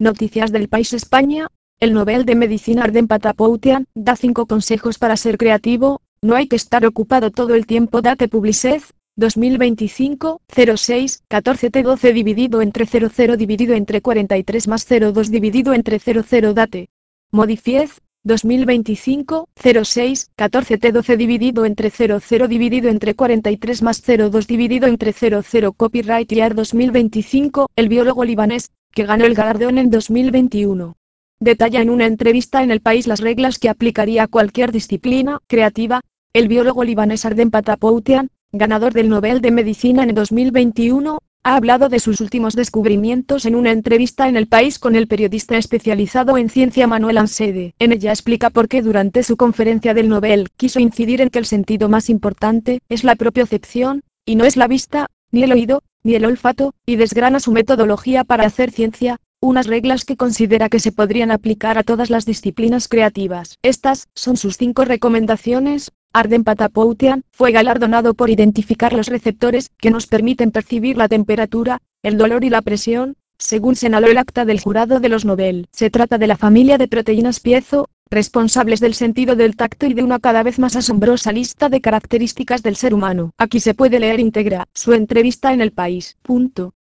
Noticias del País España. El Nobel de Medicina Arden Patapoutian da 5 consejos para ser creativo. No hay que estar ocupado todo el tiempo. Date Publicez. 2025, 06, 14 T12 dividido entre 00 dividido entre 43 más 02 dividido entre 00 Date. Modifiez. 2025, 06, 14 T12 dividido entre 00 dividido entre 43 más 02 dividido entre 00 Copyright Year 2025, el biólogo libanés, que ganó el galardón en 2021. Detalla en una entrevista en El País las reglas que aplicaría a cualquier disciplina creativa. El biólogo libanés Arden Patapoutian, ganador del Nobel de Medicina en 2021, ha hablado de sus últimos descubrimientos en una entrevista en El País con el periodista especializado en ciencia Manuel Ansede. En ella explica por qué durante su conferencia del Nobel quiso incidir en que el sentido más importante es la propiocepción, y no es la vista, ni el oído, ni el olfato, y desgrana su metodología para hacer ciencia, unas reglas que considera que se podrían aplicar a todas las disciplinas creativas. Estas son sus 5 recomendaciones. Arden Patapoutian fue galardonado por identificar los receptores que nos permiten percibir la temperatura, el dolor y la presión, según señaló el acta del jurado de los Nobel. Se trata de la familia de proteínas piezo, responsables del sentido del tacto y de una cada vez más asombrosa lista de características del ser humano. Aquí se puede leer íntegra su entrevista en El País.